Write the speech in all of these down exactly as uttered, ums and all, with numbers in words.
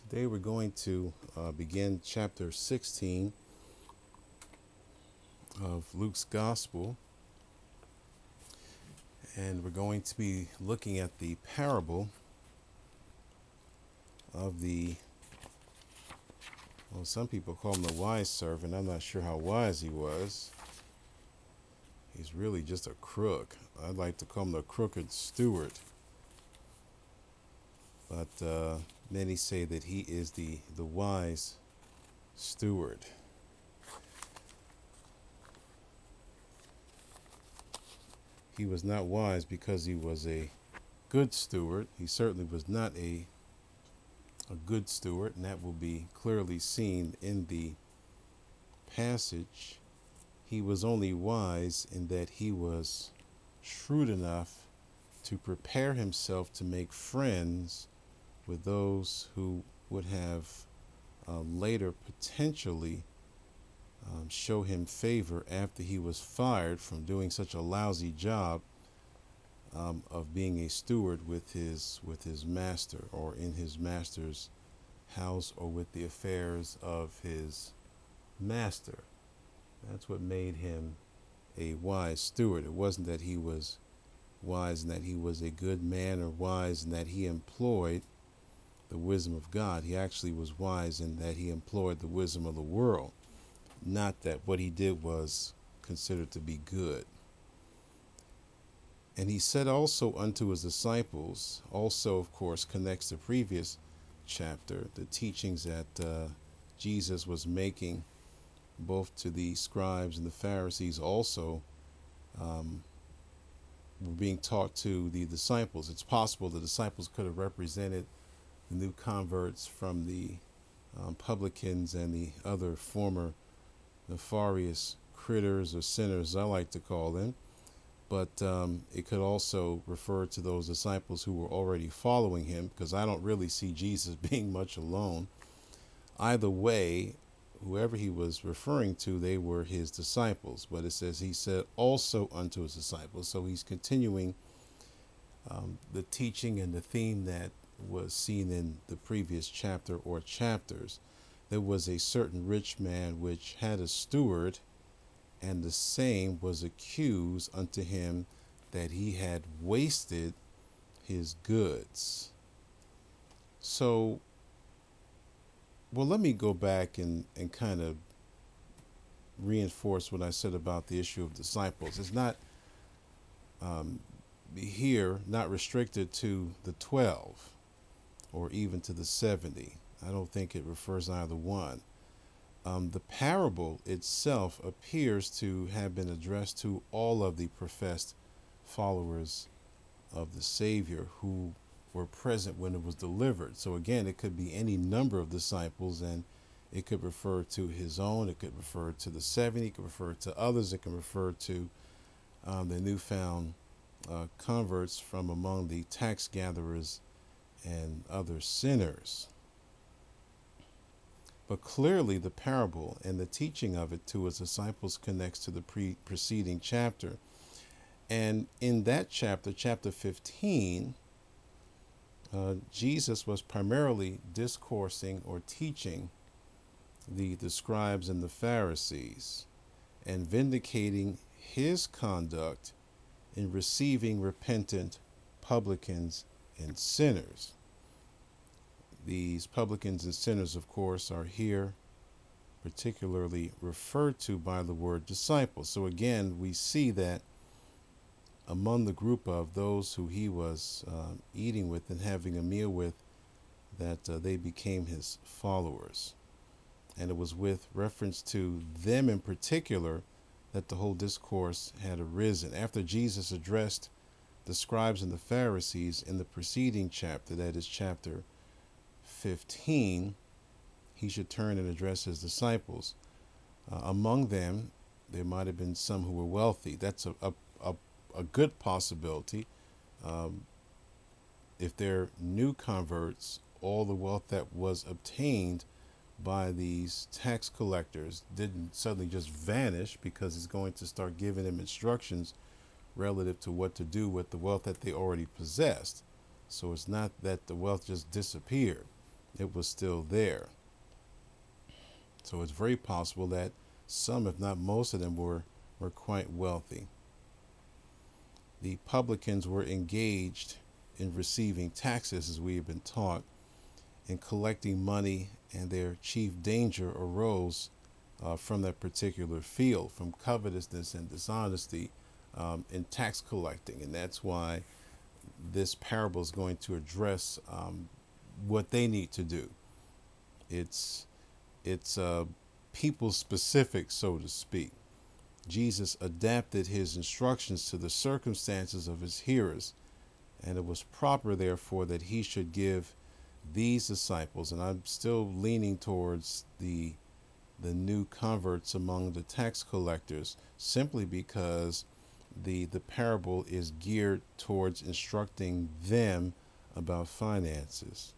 Today we're going to uh, begin chapter sixteen of Luke's Gospel, and we're going to be looking at the parable of the, well, some people call him the wise servant. I'm not sure how wise he was. He's really just a crook. I'd like to call him the crooked steward. But uh, many say that he is the, the wise steward. He was not wise because he was a good steward. He certainly was not a a good steward, and that will be clearly seen in the passage. He was only wise in that he was shrewd enough to prepare himself to make friends with those who would have uh, later potentially um, show him favor after he was fired from doing such a lousy job um, of being a steward with his with his master, or in his master's house, or with the affairs of his master. That's what made him a wise steward. It wasn't that he was wise and that he was a good man, or wise and that he employed the wisdom of God. He actually was wise in that he employed the wisdom of the world, not that what he did was considered to be good. And he said also unto his disciples, also of course connects the previous chapter, the teachings that uh, Jesus was making both to the scribes and the Pharisees, also um, were being taught to the disciples. It's possible the disciples could have represented the new converts from the um, publicans and the other former nefarious critters or sinners, I like to call them. But um, it could also refer to those disciples who were already following him, because I don't really see Jesus being much alone. Either way, whoever he was referring to, they were his disciples. But it says he said also unto his disciples. So he's continuing um, the teaching and the theme that was seen in the previous chapter or chapters. There was a certain rich man which had a steward, and the same was accused unto him that he had wasted his goods. So, well, let me go back and, and kind of reinforce what I said about the issue of disciples. It's not um, here, not restricted to the twelve or even to the seventy. I don't think it refers to either one. Um, the parable itself appears to have been addressed to all of the professed followers of the Savior who were present when it was delivered. So again, it could be any number of disciples, and it could refer to his own, it could refer to the seventy, it could refer to others, it can refer to um, the newfound uh, converts from among the tax gatherers and other sinners. But clearly the parable and the teaching of it to his disciples connects to the pre- preceding chapter. And in that chapter, chapter fifteen, uh, Jesus was primarily discoursing or teaching the, the scribes and the Pharisees, and vindicating his conduct in receiving repentant publicans and sinners. These publicans and sinners, of course, are here particularly referred to by the word disciples. So again, we see that among the group of those who he was uh, eating with and having a meal with, that uh, they became his followers. And it was with reference to them in particular that the whole discourse had arisen. After Jesus addressed the scribes and the Pharisees in the preceding chapter, that is chapter fifteen, he should turn and address his disciples. Uh, among them, there might have been some who were wealthy. That's a, a, a, a good possibility. Um, if they're new converts, all the wealth that was obtained by these tax collectors didn't suddenly just vanish, because he's going to start giving them instructions relative to what to do with the wealth that they already possessed. So it's not that the wealth just disappeared. it was still there. So it's very possible that some, if not most of them, were, were quite wealthy. The publicans were engaged in receiving taxes, as we have been taught, in collecting money, and their chief danger arose uh, from that particular field, from covetousness and dishonesty um, in tax collecting. And that's why this parable is going to address um, what they need to do. It's it's uh, people specific, so to speak. Jesus adapted his instructions to the circumstances of his hearers, and it was proper, therefore, that he should give these disciples, and I'm still leaning towards the the new converts among the tax collectors, simply because the the parable is geared towards instructing them about finances,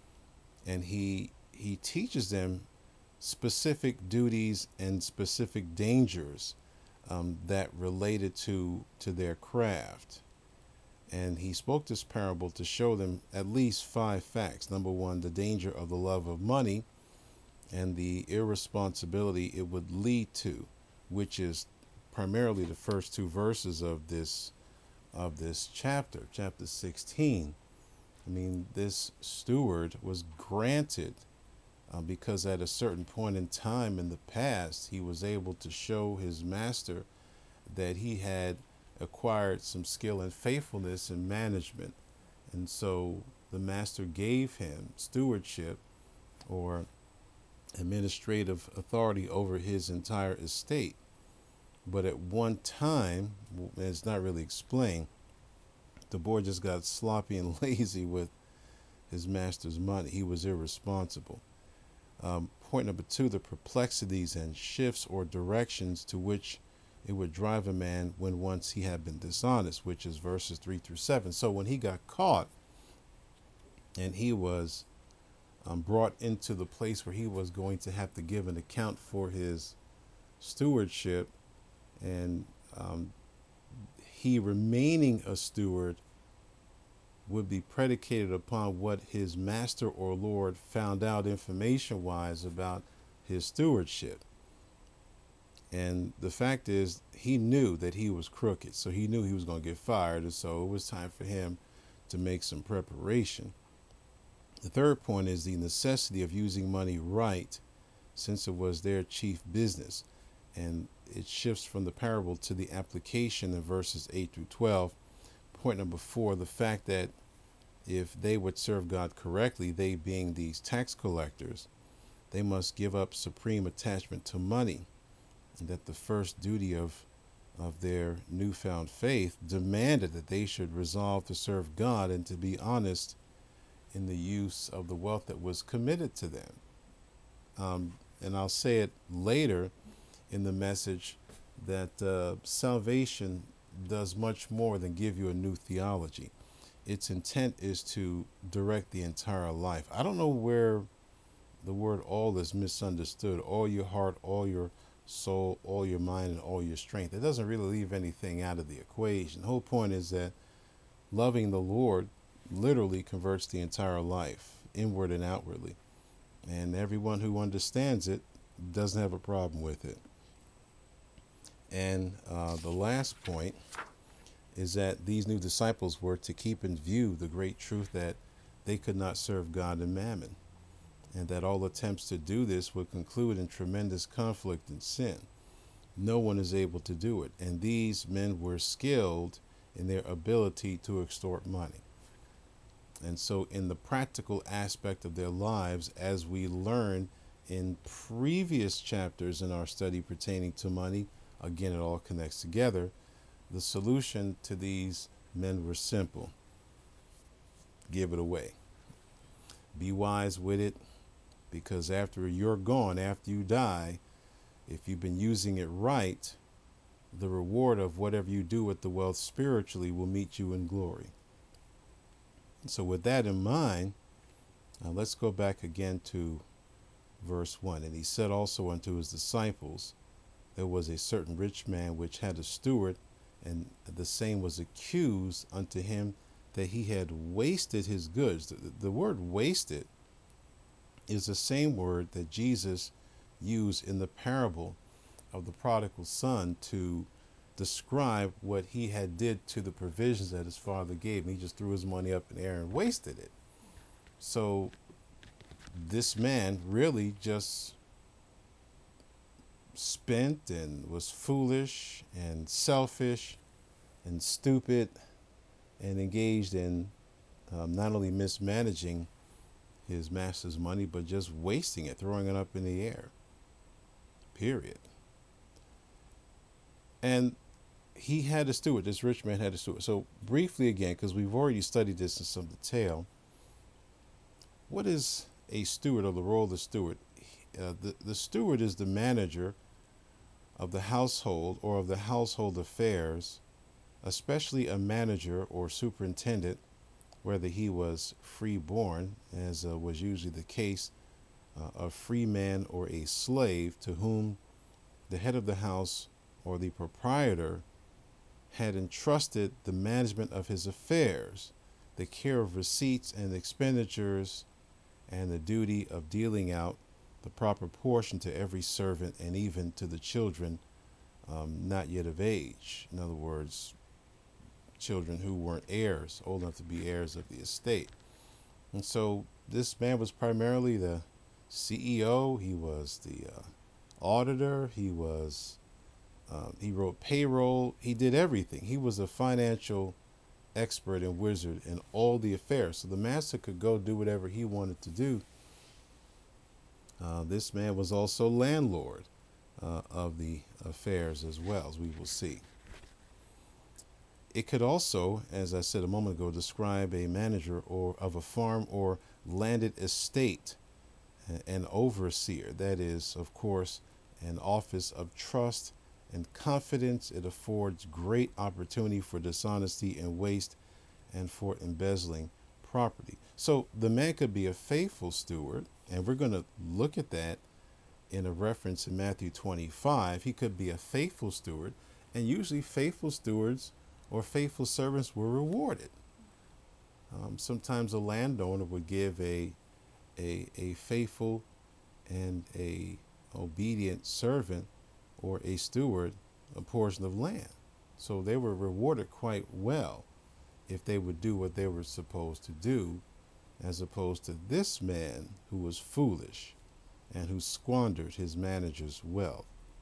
and he he teaches them specific duties and specific dangers um, that related to to their craft. And he spoke this parable to show them at least five facts. Number one, the danger of the love of money and the irresponsibility it would lead to, which is primarily the first two verses of this of this chapter, chapter sixteen. I mean, this steward was granted uh, because at a certain point in time in the past, he was able to show his master that he had acquired some skill and faithfulness in management. And so the master gave him stewardship or administrative authority over his entire estate. But at one time, and it's not really explained, the boy just got sloppy and lazy with his master's money. He was irresponsible. Um, point number two, the perplexities and shifts or directions to which it would drive a man when once he had been dishonest, which is verses three through seven. So when he got caught and he was um, brought into the place where he was going to have to give an account for his stewardship, and um, he remaining a steward would be predicated upon what his master or Lord found out information-wise about his stewardship. And the fact is, he knew that he was crooked, so he knew he was going to get fired, and so it was time for him to make some preparation. The third point is the necessity of using money right, since it was their chief business. And it shifts from the parable to the application in verses eight through twelve. Point number four, the fact that if they would serve God correctly, they being these tax collectors, they must give up supreme attachment to money, and that the first duty of of their newfound faith demanded that they should resolve to serve God and to be honest in the use of the wealth that was committed to them. Um, and I'll say it later in the message that uh, salvation does much more than give you a new theology. Its intent is to direct the entire life. I don't know where the word all is misunderstood. All your heart, all your soul, all your mind, and all your strength. It doesn't really leave anything out of the equation. The whole point is that loving the Lord literally converts the entire life, inward and outwardly. And everyone who understands it doesn't have a problem with it. And uh, the last point is that these new disciples were to keep in view the great truth that they could not serve God and mammon, and that all attempts to do this would conclude in tremendous conflict and sin. No one is able to do it, and these men were skilled in their ability to extort money. And so in the practical aspect of their lives, as we learned in previous chapters in our study pertaining to money, again, it all connects together. The solution to these men were simple. Give it away. Be wise with it, because after you're gone, after you die, if you've been using it right, the reward of whatever you do with the wealth spiritually will meet you in glory. So with that in mind, uh, let's go back again to verse one. And he said also unto his disciples, there was a certain rich man which had a steward, and the same was accused unto him that he had wasted his goods. The, the word wasted is the same word that Jesus used in the parable of the prodigal son to describe what he had did to the provisions that his father gave him. He just threw his money up in the air and wasted it. So this man really just spent and was foolish and selfish and stupid and engaged in um, not only mismanaging his master's money, but just wasting it, throwing it up in the air. Period. And he had a steward. This rich man had a steward. So briefly again, because we've already studied this in some detail, what is a steward, or the role of the steward? Uh, the, the steward is the manager of the household or of the household affairs, especially a manager or superintendent, whether he was free-born, as uh, was usually the case, uh, a free man or a slave, to whom the head of the house or the proprietor had entrusted the management of his affairs, the care of receipts and expenditures, and the duty of dealing out the proper portion to every servant and even to the children um, not yet of age. In other words, children who weren't heirs, old enough to be heirs of the estate. And so this man was primarily the C E O. He was the uh, auditor. He was um, he wrote payroll. He did everything. He was a financial expert and wizard in all the affairs. So the master could go do whatever he wanted to do. Uh, this man was also landlord uh, of the affairs as well, as we will see. It could also, as I said a moment ago, describe a manager or of a farm or landed estate, an overseer. That is, of course, an office of trust and confidence. It affords great opportunity for dishonesty and waste and for embezzling property. So the man could be a faithful steward, and we're going to look at that in a reference in Matthew twenty-five. He could be a faithful steward, and usually faithful stewards or faithful servants were rewarded. Um, sometimes a landowner would give a, a a faithful and a obedient servant or a steward a portion of land. So they were rewarded quite well if they would do what they were supposed to do, as opposed to this man who was foolish and who squandered his manager's wealth.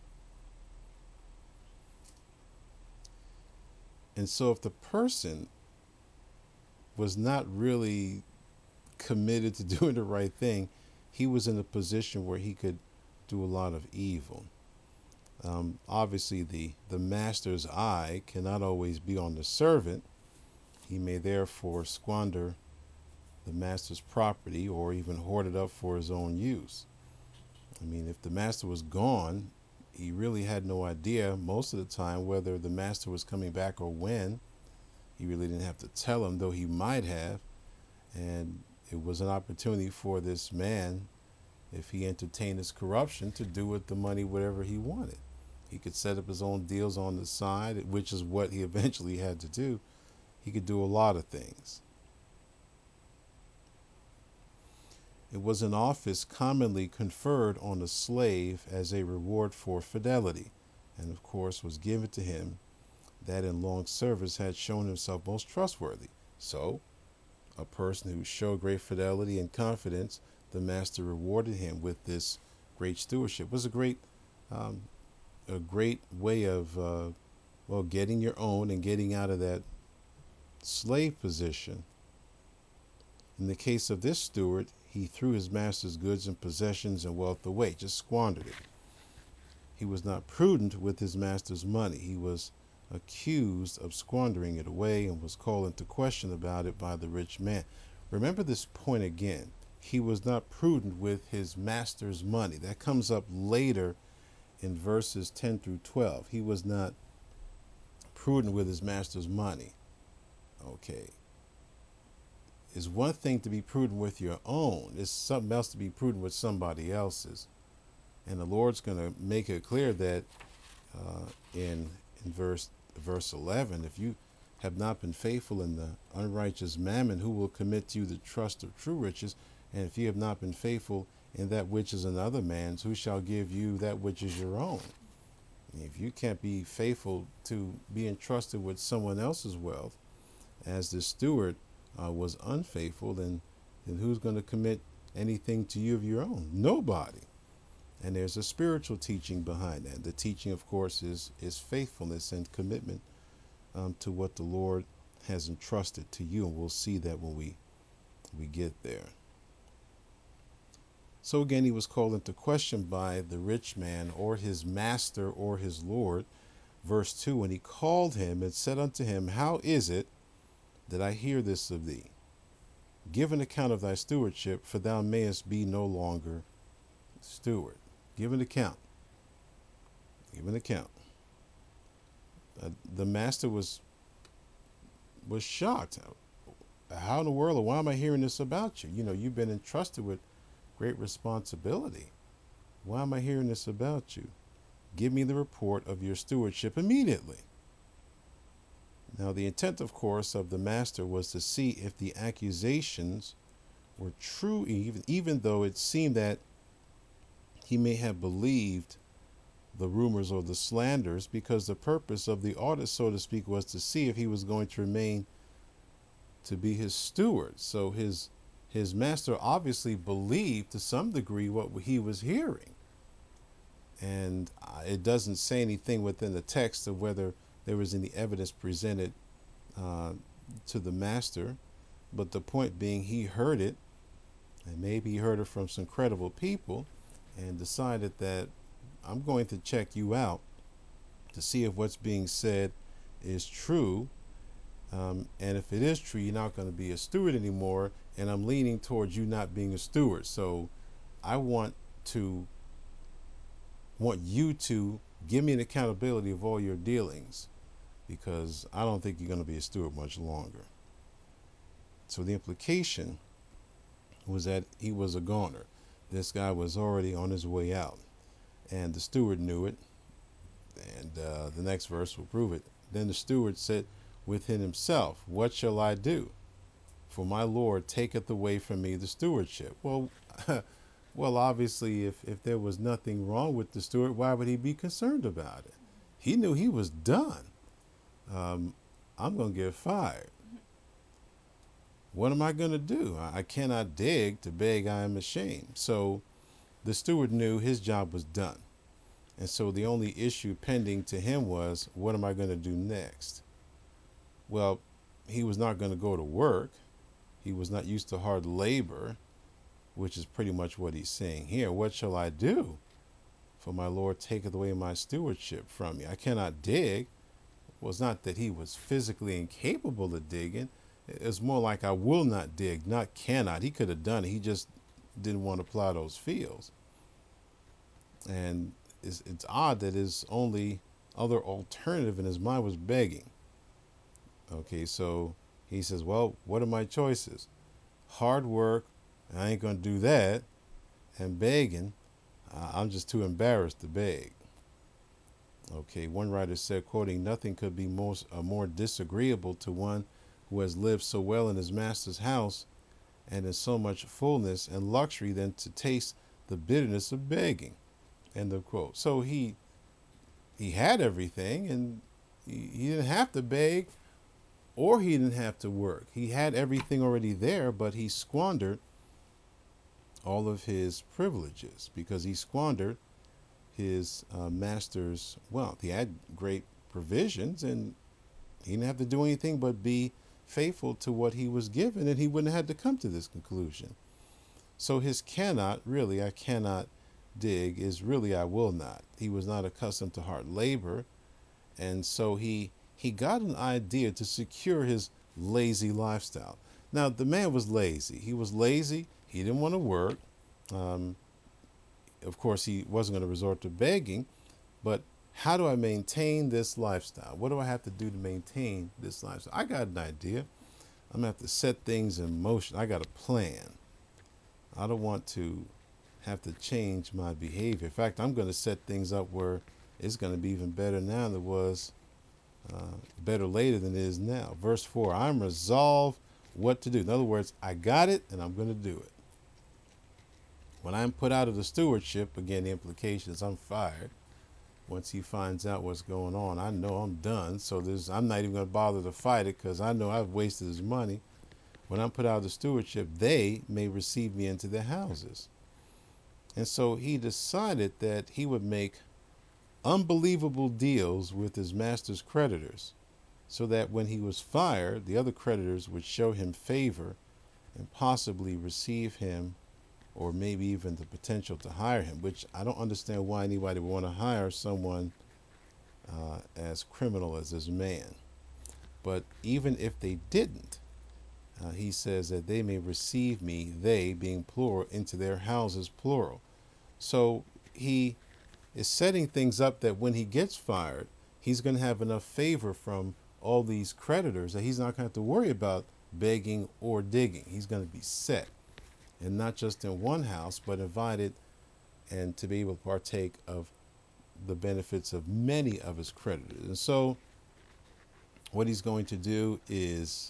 And so if the person was not really committed to doing the right thing, he was in a position where he could do a lot of evil. Um, obviously, the, the master's eye cannot always be on the servant. He may therefore squander the master's property or even hoard it up for his own use. I mean, if the master was gone, he really had no idea most of the time whether the master was coming back or when. He really didn't have to tell him, though he might have. And it was an opportunity for this man, if he entertained his corruption, to do with the money whatever he wanted. He could set up his own deals on the side, which is what he eventually had to do. He could do a lot of things. It was an office commonly conferred on a slave as a reward for fidelity, and of course was given to him that in long service had shown himself most trustworthy. So, a person who showed great fidelity and confidence, the master rewarded him with this great stewardship. It was a great, um, a great way of, uh, well, getting your own and getting out of that slave position. In the case of this steward, he threw his master's goods and possessions and wealth away, just squandered it. He was not prudent with his master's money. He was accused of squandering it away and was called into question about it by the rich man. Remember this point again. He was not prudent with his master's money. That comes up later in verses ten through twelve. He was not prudent with his master's money. Okay. It's one thing to be prudent with your own. It's something else to be prudent with somebody else's. And the Lord's going to make it clear that uh, in in verse verse eleven, if you have not been faithful in the unrighteous mammon, who will commit to you the trust of true riches? And if you have not been faithful in that which is another man's, who shall give you that which is your own? If you can't be faithful to be entrusted with someone else's wealth, as the steward uh, was unfaithful, then, then who's going to commit anything to you of your own? Nobody. And there's a spiritual teaching behind that. The teaching, of course, is is faithfulness and commitment um, to what the Lord has entrusted to you, and we'll see that when we we get there. So again, he was called into question by the rich man, or his master, or his Lord. Verse two, and he called him and said unto him, how is it that I hear this of thee? Give an account of thy stewardship, for thou mayest be no longer steward. Give an account. Give an account. Uh, the master was was shocked. How in the world, or why am I hearing this about you? You know, you've been entrusted with great responsibility. Why am I hearing this about you? Give me the report of your stewardship immediately. Now, the intent, of course, of the master was to see if the accusations were true, even, even though it seemed that he may have believed the rumors or the slanders, because the purpose of the audit, so to speak, was to see if he was going to remain to be his steward. So his his master obviously believed to some degree what he was hearing. And it doesn't say anything within the text of whether there was any evidence presented uh, to the master, but the point being, he heard it, and maybe he heard it from some credible people, and decided that I'm going to check you out to see if what's being said is true. Um, and if it is true, you're not going to be a steward anymore, and I'm leaning towards you not being a steward. So I want to want you to give me an accountability of all your dealings, because I don't think you're going to be a steward much longer. So the implication was that he was a goner. This guy was already on his way out, and the steward knew it. And uh, the next verse will prove it. Then the steward said within himself, what shall I do? For my Lord taketh away from me the stewardship. Well, well, obviously, if, if there was nothing wrong with the steward, why would he be concerned about it? He knew he was done. Um, I'm going to get fired. What am I going to do? I cannot dig to beg, I am ashamed. So the steward knew his job was done. And so the only issue pending to him was, what am I going to do next? Well, he was not going to go to work. He was not used to hard labor, which is pretty much what he's saying here. What shall I do? For my Lord taketh away my stewardship from me. I cannot dig. Well, it's not that he was physically incapable of digging. It's more like I will not dig, not cannot. He could have done it. He just didn't want to plow those fields. And it's, it's odd that his only other alternative in his mind was begging. Okay, so he says, well, what are my choices? Hard work, I ain't going to do that. And begging, uh, I'm just too embarrassed to beg. Okay, one writer said, quoting, nothing could be more, uh, more disagreeable to one who has lived so well in his master's house and in so much fullness and luxury than to taste the bitterness of begging. End of quote. So he he had everything, and he, he didn't have to beg, or he didn't have to work. He had everything already there, but he squandered all of his privileges because he squandered his uh, master's wealth. He had great provisions, and he didn't have to do anything but be faithful to what he was given, and he wouldn't have had to come to this conclusion. So his cannot, really, I cannot dig, is really I will not. He was not accustomed to hard labor, and so he he got an idea to secure his lazy lifestyle. Now, the man was lazy. He was lazy. He didn't want to work. Um, of course, he wasn't going to resort to begging, but how do I maintain this lifestyle? What do I have to do to maintain this lifestyle? I got an idea. I'm going to have to set things in motion. I got a plan. I don't want to have to change my behavior. In fact, I'm going to set things up where it's going to be even better now than it was, uh, better later than it is now. Verse four, I'm resolved what to do. In other words, I got it and I'm going to do it. When I'm put out of the stewardship, again, the implication is I'm fired. Once he finds out what's going on, I know I'm done. So there's, I'm not even going to bother to fight it because I know I've wasted his money. When I'm put out of the stewardship, they may receive me into their houses. And so he decided that he would make unbelievable deals with his master's creditors so that when he was fired, the other creditors would show him favor and possibly receive him, or maybe even the potential to hire him, which I don't understand why anybody would want to hire someone uh, as criminal as this man. But even if they didn't, uh, he says that they may receive me, they being plural, into their houses, plural. So he is setting things up that when he gets fired, he's going to have enough favor from all these creditors that he's not going to have to worry about begging or digging. He's going to be set, and not just in one house, but invited and to be able to partake of the benefits of many of his creditors. And so what he's going to do is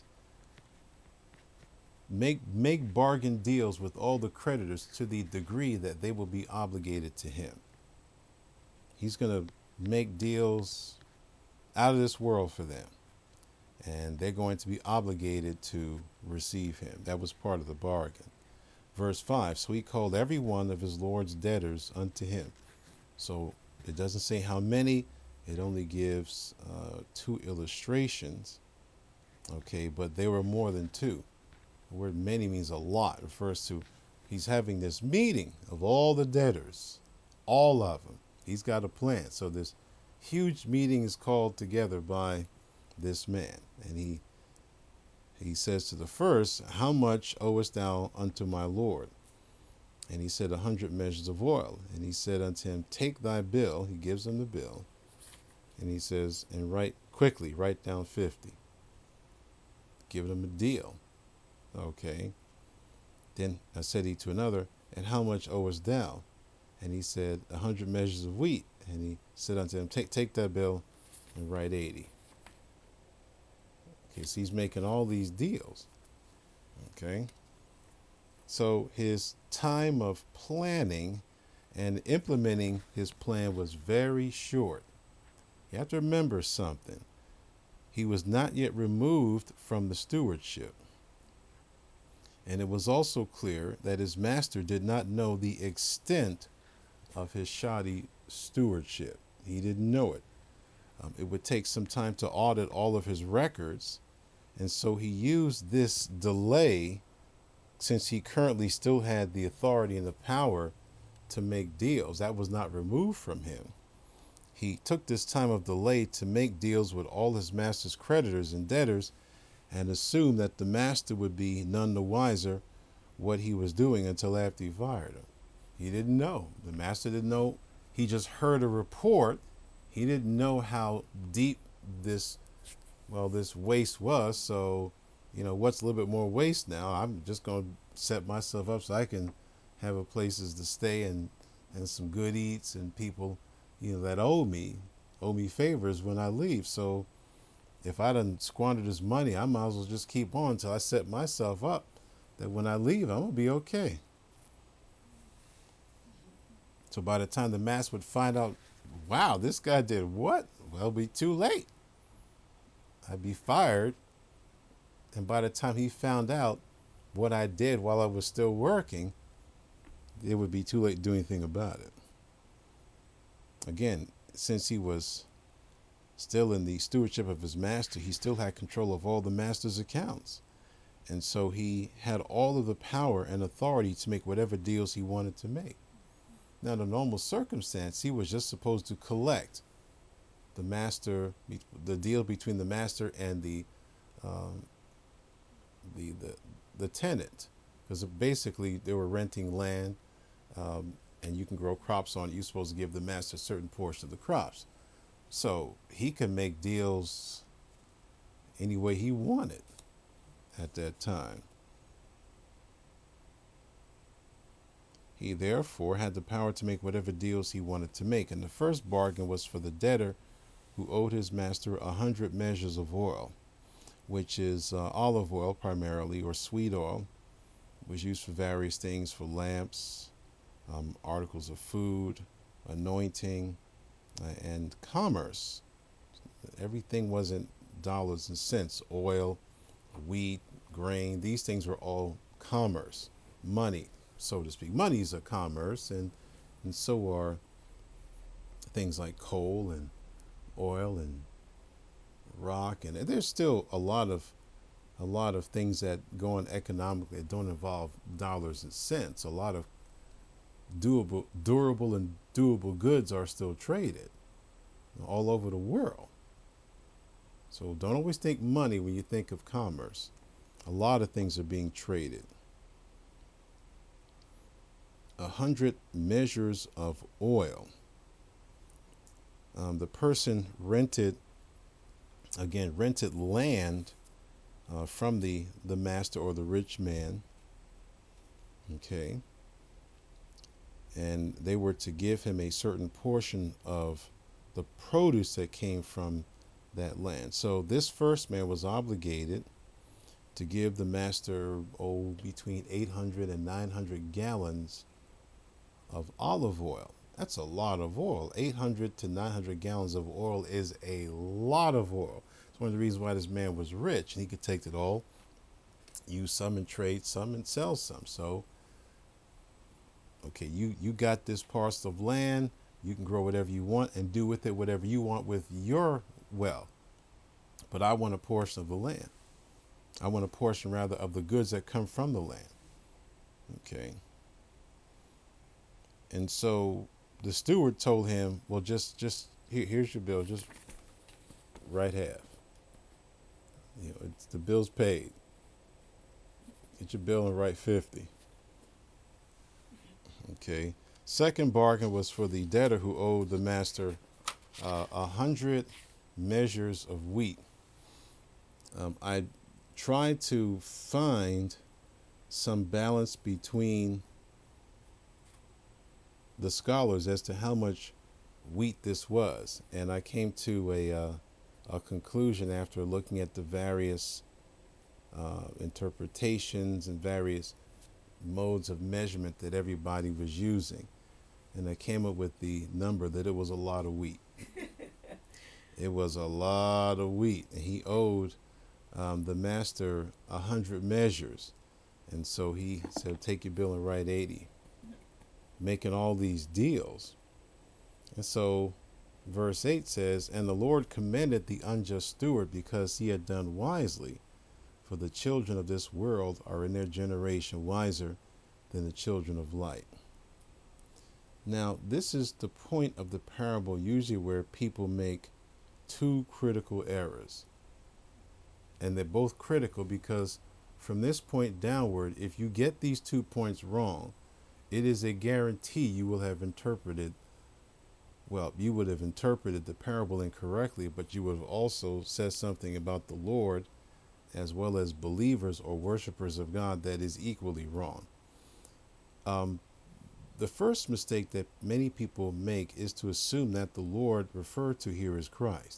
make make bargain deals with all the creditors to the degree that they will be obligated to him. He's going to make deals out of this world for them, and they're going to be obligated to receive him. That was part of the bargain. Verse five, so he called every one of his Lord's debtors unto him. So it doesn't say how many, it only gives uh, two illustrations, okay, but there were more than two. The word many means a lot. It refers to he's having this meeting of all the debtors, all of them. He's got a plan. So this huge meeting is called together by this man, and he he says to the first, how much owest thou unto my Lord? And he said, a hundred measures of oil. And he said unto him, take thy bill. He gives him the bill, and he says, and write quickly, write down fifty. Giving him a deal. Okay. Then I said he to another, and how much owest thou? And he said, a hundred measures of wheat. And he said unto him, take take that bill and write eighty. Okay, so he's making all these deals. Okay. So his time of planning and implementing his plan was very short. You have to remember something. He was not yet removed from the stewardship. And it was also clear that his master did not know the extent of his shoddy stewardship. He didn't know it. Um, it would take some time to audit all of his records. And so he used this delay, since he currently still had the authority and the power to make deals. That was not removed from him. He took this time of delay to make deals with all his master's creditors and debtors, and assumed that the master would be none the wiser what he was doing until after he fired him. He didn't know. The master didn't know. He just heard a report. He didn't know how deep this, well, this waste was. So, you know, what's a little bit more waste now? I'm just going to set myself up so I can have a places to stay and, and some good eats and people, you know, that owe me, owe me favors when I leave. So if I done squandered his money, I might as well just keep on until I set myself up that when I leave, I'm going to be okay. So by the time the master would find out, wow, this guy did what? Well, it'll be too late. I'd be fired. And by the time he found out what I did while I was still working, it would be too late to do anything about it. Again, since he was still in the stewardship of his master, he still had control of all the master's accounts. And so he had all of the power and authority to make whatever deals he wanted to make. Now, in a normal circumstance, he was just supposed to collect the master, the deal between the master and the um, the, the the tenant, because basically they were renting land, um, and you can grow crops on it. You're supposed to give the master a certain portion of the crops. So he could make deals any way he wanted at that time. He therefore had the power to make whatever deals he wanted to make. And the first bargain was for the debtor who owed his master a hundred measures of oil, which is uh, olive oil primarily, or sweet oil. It was used for various things, for lamps, um, articles of food, anointing, uh, and commerce. Everything wasn't dollars and cents. Oil, wheat, grain, these things were all commerce, money, so to speak. Money is a commerce, and, and so are things like coal and oil and rock. And there's still a lot of a lot of things that go on economically that don't involve dollars and cents. A lot of doable, durable and doable goods are still traded all over the world. So don't always think money when you think of commerce. A lot of things are being traded. A hundred measures of oil. Um, the person rented, again, rented land uh, from the, the master or the rich man. Okay. And they were to give him a certain portion of the produce that came from that land. So this first man was obligated to give the master, oh, between eight hundred and nine hundred gallons of olive oil. That's a lot of oil. eight hundred to nine hundred gallons of oil is a lot of oil. It's one of the reasons why this man was rich, and he could take it all, use some and trade some and sell some. So, okay, you, you got this parcel of land, you can grow whatever you want and do with it whatever you want with your wealth. But I want a portion of the land. I want a portion, rather, of the goods that come from the land. Okay. And so the steward told him, well, just, just here, here's your bill. Just write half. You know, it's, the bill's paid. Get your bill and write fifty. Okay. Second bargain was for the debtor who owed the master uh, a hundred measures of wheat. Um, I tried to find some balance between the scholars as to how much wheat this was, and I came to a uh, a conclusion after looking at the various uh, interpretations and various modes of measurement that everybody was using, and I came up with the number that it was a lot of wheat. It was a lot of wheat, and he owed um, the master a hundred measures, and so he said, "Take your bill and write eighty." Making all these deals. And so verse eight says, and the Lord commended the unjust steward because he had done wisely, for the children of this world are in their generation wiser than the children of light. Now, this is the point of the parable usually where people make two critical errors. And they're both critical because from this point downward, if you get these two points wrong, it is a guarantee you will have interpreted, well, you would have interpreted the parable incorrectly, but you would have also said something about the Lord as well as believers or worshipers of God that is equally wrong. Um, the first mistake that many people make is to assume that the Lord referred to here is Christ.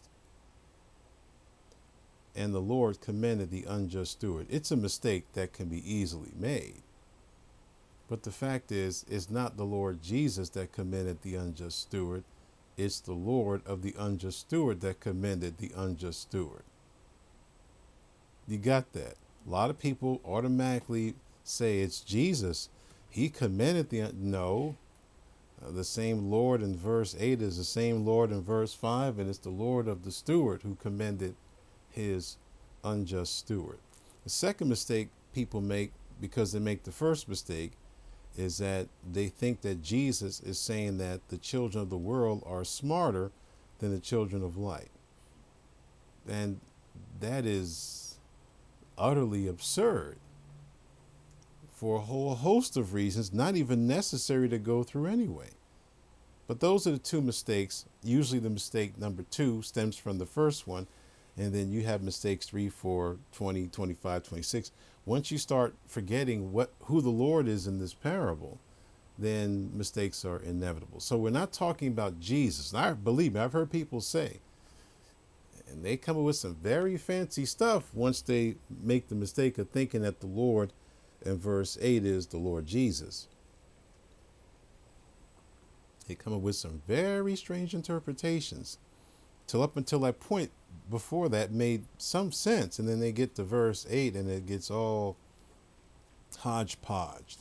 And the Lord commended the unjust steward. It's a mistake that can be easily made. But the fact is, it's not the Lord Jesus that commended the unjust steward. It's the Lord of the unjust steward that commended the unjust steward. You got that? A lot of people automatically say it's Jesus. He commended the, no. Uh, the same Lord in verse eight is the same Lord in verse five, and it's the Lord of the steward who commended his unjust steward. The second mistake people make, because they make the first mistake, is that they think that Jesus is saying that the children of the world are smarter than the children of light. And that is utterly absurd for a whole host of reasons, not even necessary to go through anyway. But those are the two mistakes. Usually the mistake number two stems from the first one, and then you have mistakes three, four, twenty, twenty-five, twenty-six. Once you start forgetting what who the Lord is in this parable, then mistakes are inevitable. So we're not talking about Jesus. And I believe me, I've heard people say, and they come up with some very fancy stuff once they make the mistake of thinking that the Lord in verse eight is the Lord Jesus. They come up with some very strange interpretations. Till up until that point before that made some sense, and then they get to verse eight and it gets all hodgepodged.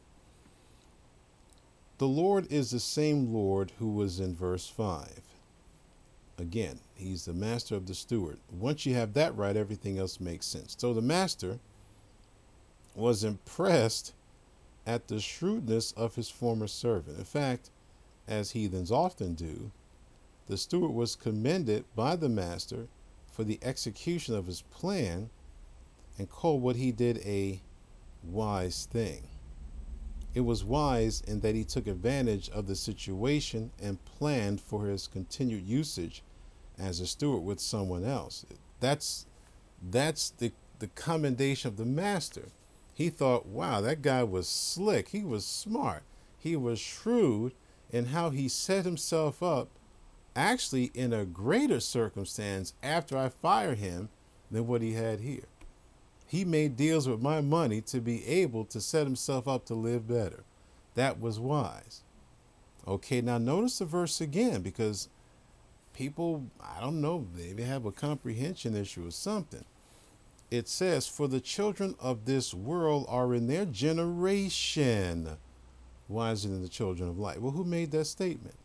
The Lord is the same Lord who was in verse five. Again, he's the master of the steward. Once you have that right, everything else makes sense. So the master was impressed at the shrewdness of his former servant. In fact, as heathens often do, the steward was commended by the master for the execution of his plan and called what he did a wise thing. It was wise in that he took advantage of the situation and planned for his continued usage as a steward with someone else. That's that's the, the commendation of the master. He thought, wow, that guy was slick. He was smart. He was shrewd in how he set himself up, actually in a greater circumstance after I fire him than what he had here. He made deals with my money to be able to set himself up to live better. That was wise. Okay, now notice the verse again, because people, I don't know, maybe have a comprehension issue or something. It says, for the children of this world are in their generation wiser than the children of light. Well, who made that statement?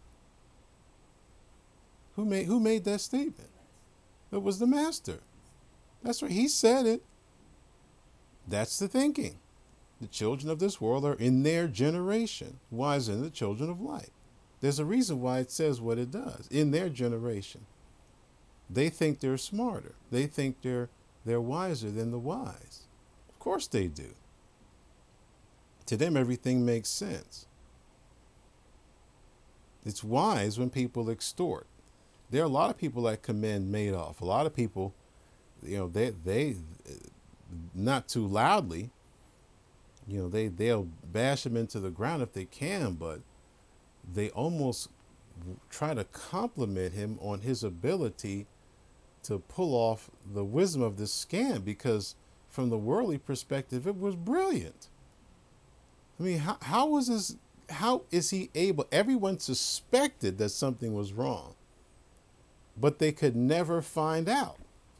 Who made who made that statement? It was the master. That's right. He said it. That's the thinking. The children of this world are in their generation wiser than the children of light. There's a reason why it says what it does. In their generation. They think they're smarter. They think they're they're wiser than the wise. Of course they do. To them, everything makes sense. It's wise when people extort. There are a lot of people that commend Madoff. A lot of people, you know, they they not too loudly, you know, they they'll bash him into the ground if they can, but they almost try to compliment him on his ability to pull off the wisdom of this scam, because from the worldly perspective, it was brilliant. I mean, how, how was this, how is he able, everyone suspected that something was wrong, but they could never find out.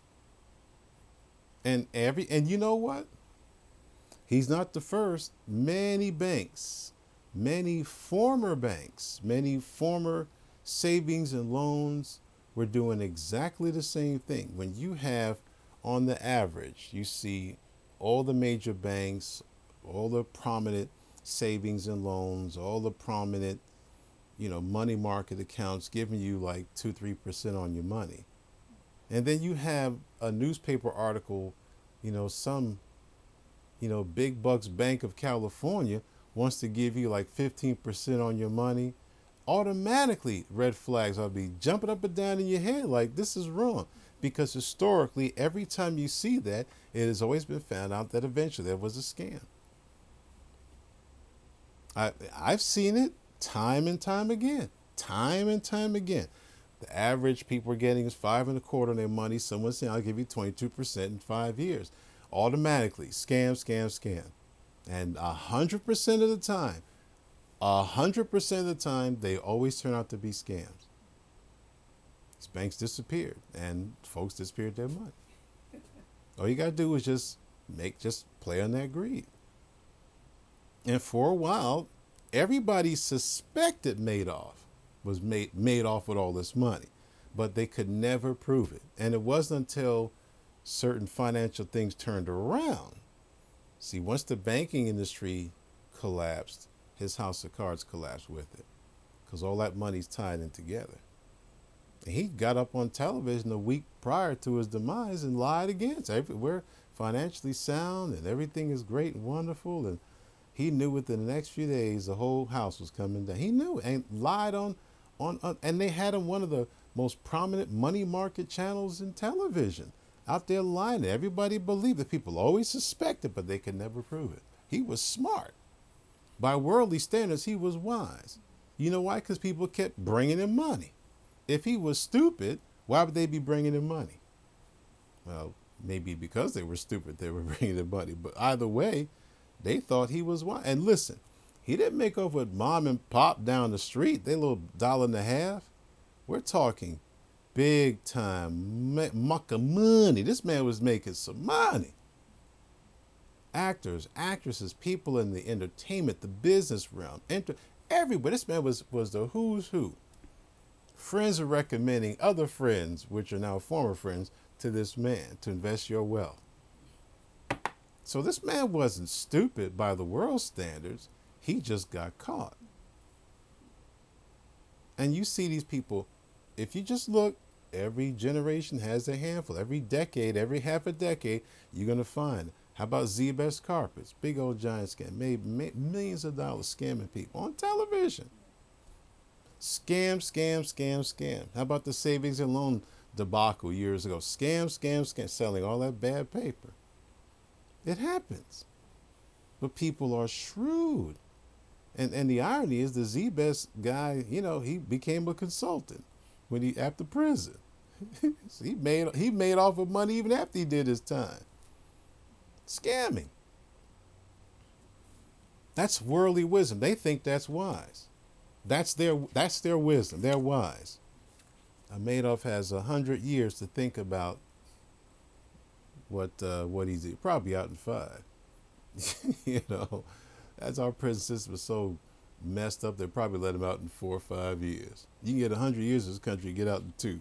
And every, and you know what? He's not the first. Many banks, many former banks, many former savings and loans were doing exactly the same thing. When you have, on the average, you see all the major banks, all the prominent savings and loans, all the prominent, you know, money market accounts giving you like two, three percent on your money. And then you have a newspaper article, you know, some, you know, big bucks Bank of California wants to give you like fifteen percent on your money. Automatically red flags will be jumping up and down in your head like this is wrong, because historically every time you see that, it has always been found out that eventually there was a scam. I, I've seen it time and time again, time and time again. The average people are getting is five and a quarter on their money. Someone's saying, I'll give you twenty-two percent in five years. Automatically, scam, scam, scam. And a hundred percent of the time, a hundred percent of the time, they always turn out to be scams. These banks disappeared and folks disappeared their money. All you got to do is just make, just play on that greed. And for a while, everybody suspected Madoff was made, made off with all this money, but they could never prove it. And it wasn't until certain financial things turned around. See, once the banking industry collapsed, his house of cards collapsed with it, because all that money's tied in together. And he got up on television a week prior to his demise and lied again. So we're financially sound and everything is great and wonderful. And he knew within the next few days the whole house was coming down. He knew and lied on, on, on, and they had him one of the most prominent money market channels in television out there lying. Everybody believed it. People always suspected, but they could never prove it. He was smart. By worldly standards, he was wise. You know why? Because people kept bringing him money. If he was stupid, why would they be bringing him money? Well, maybe because they were stupid, they were bringing him money. But either way, they thought he was wise. And listen, He didn't make off with mom and pop down the street. They little dollar and a half. We're talking big time mucka money. This man was making some money. Actors, actresses, people in the entertainment, the business realm, enter everywhere. This man was was the who's who. Friends are recommending other friends, which are now former friends, to this man to invest your wealth. So this man wasn't stupid by the world standards. He just got caught. And you see these people, if you just look, every generation has a handful. Every decade, every half a decade, you're going to find. How about Z-Best Carpets? Big old giant scam. Made millions of dollars scamming people on television. Scam, scam, scam, scam. How about the savings and loan debacle years ago? Scam, scam, scam. Selling all that bad paper. It happens. But people are shrewd. And and the irony is the Z-Best guy, you know, he became a consultant when he after prison. So he made he made off with money even after he did his time. Scamming. That's worldly wisdom. They think that's wise. That's their that's their wisdom. They're wise. Uh, Madoff has a hundred years to think about what uh, what he's probably out in five. You know, that's our prison system is so messed up. They probably let him out in four or five years. You can get a hundred years in this country, get out in two.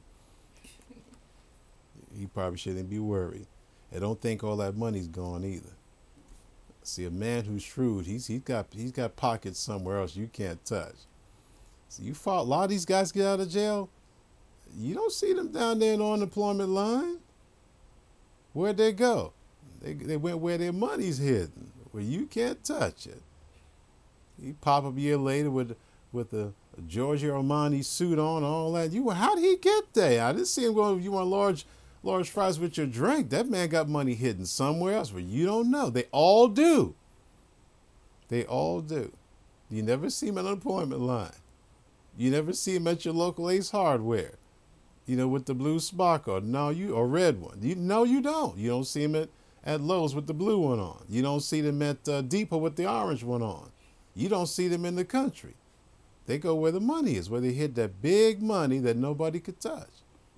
He probably shouldn't be worried. I don't think all that money's gone either. See, a man who's shrewd, he's he's got he's got pockets somewhere else you can't touch. So you fought a lot of these guys get out of jail. You don't see them down there in the unemployment line. Where'd they go? They they went where their money's hidden, where you can't touch it. You pop up a year later with with a, a Giorgio Armani suit on, all that. You how did he get there? I didn't see him going. You want large large fries with your drink? That man got money hidden somewhere else where you don't know. They all do. They all do. You never see him at an unemployment line. You never see him at your local Ace Hardware. You know, with the blue sparkle. No, you or red one. You no, you don't. You don't see him at, at Lowe's with the blue one on. You don't see them at uh, Depot with the orange one on. You don't see them in the country. They go where the money is, where they hid that big money that nobody could touch.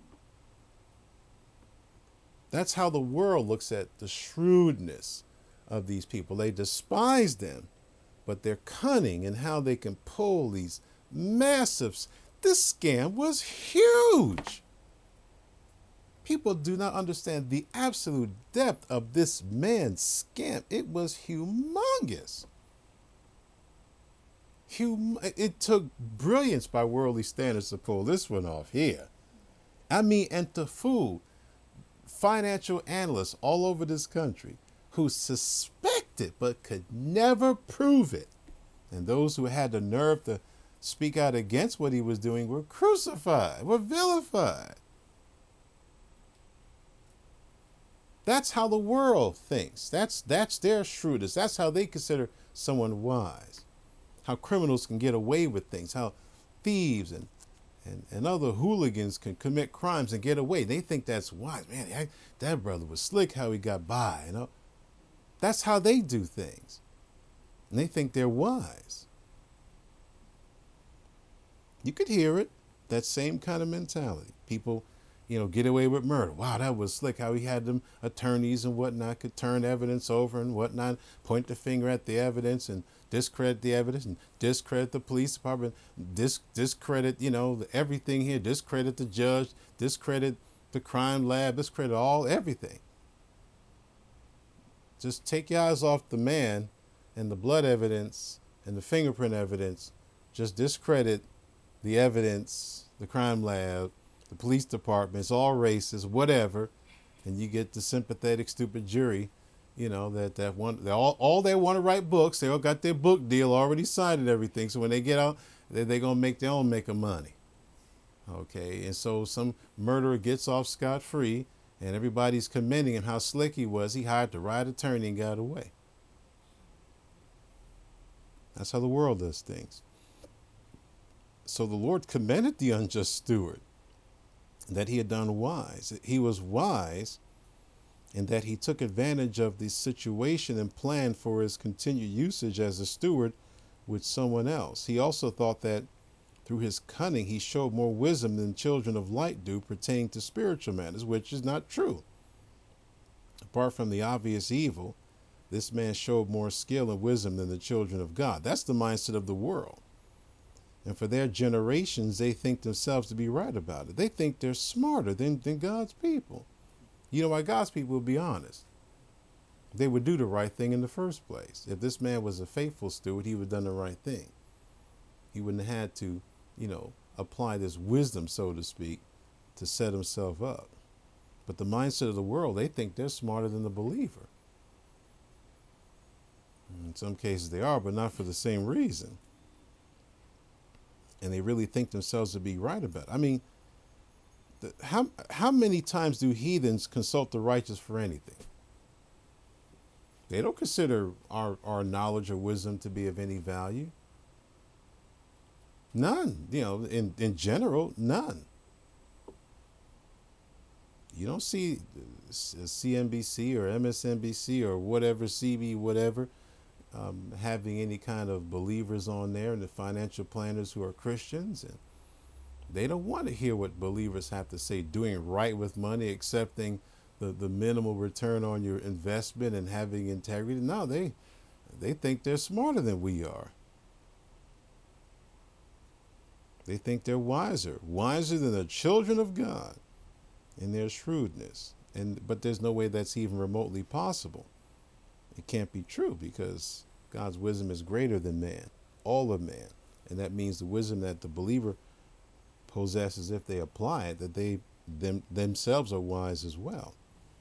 That's how the world looks at the shrewdness of these people. They despise them, but they're cunning in how they can pull these massive. This scam was huge. People do not understand the absolute depth of this man's scam. It was humongous. Hum- it took brilliance by worldly standards to pull this one off here. I mean, and to fool financial analysts all over this country who suspected but could never prove it. And those who had the nerve to speak out against what he was doing were crucified, were vilified. That's how the world thinks. That's that's their shrewdness. That's how they consider someone wise. How criminals can get away with things. How thieves and and, and other hooligans can commit crimes and get away. They think that's wise. Man, I, that brother was slick how he got by. You know, that's how they do things. And they think they're wise. You could hear it, that same kind of mentality. People, you know, get away with murder. Wow, that was slick how he had them attorneys and whatnot could turn evidence over and whatnot, point the finger at the evidence and discredit the evidence and discredit the police department, dis- discredit, you know, everything here, discredit the judge, discredit the crime lab, discredit all, everything. Just take your eyes off the man and the blood evidence and the fingerprint evidence. Just discredit the evidence, the crime lab, the police department. It's all racist, whatever, and you get the sympathetic, stupid jury, you know, that that one. They all all they want to write books. They all got their book deal already signed and everything. So when they get out, they they're gonna make their own make of money. Okay, and so some murderer gets off scot free, and everybody's commending him how slick he was. He hired the right attorney and got away. That's how the world does things. So the Lord commended the unjust steward that he had done wise. He was wise in that he took advantage of the situation and planned for his continued usage as a steward with someone else. He also thought that through his cunning he showed more wisdom than children of light do pertaining to spiritual matters, which is not true. Apart from the obvious evil, this man showed more skill and wisdom than the children of God. That's the mindset of the world. And for their generations, they think themselves to be right about it. They think they're smarter than, than God's people. You know why? God's people will be honest. They would do the right thing in the first place. If this man was a faithful steward, he would have done the right thing. He wouldn't have had to, you know, apply this wisdom, so to speak, to set himself up. But the mindset of the world, they think they're smarter than the believer. In some cases they are, but not for the same reason. And they really think themselves to be right about it. I mean, the, how how many times do heathens consult the righteous for anything? They don't consider our, our knowledge or wisdom to be of any value. None. You know, in, in general, none. You don't see C N B C or M S N B C or whatever, C B, whatever, um, having any kind of believers on there and the financial planners who are Christians. And they don't want to hear what believers have to say, doing right with money, accepting the, the minimal return on your investment and having integrity. No, they, they think they're smarter than we are. They think they're wiser, wiser than the children of God in their shrewdness. And but there's no way that's even remotely possible. It can't be true, because God's wisdom is greater than man, all of man. And that means the wisdom that the believer possesses, if they apply it, that they them, themselves are wise as well.